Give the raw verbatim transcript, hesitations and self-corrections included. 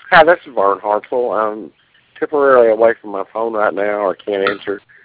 Hi, this is Vern Hartzell. I'm temporarily away from my phone right now, or can't answer.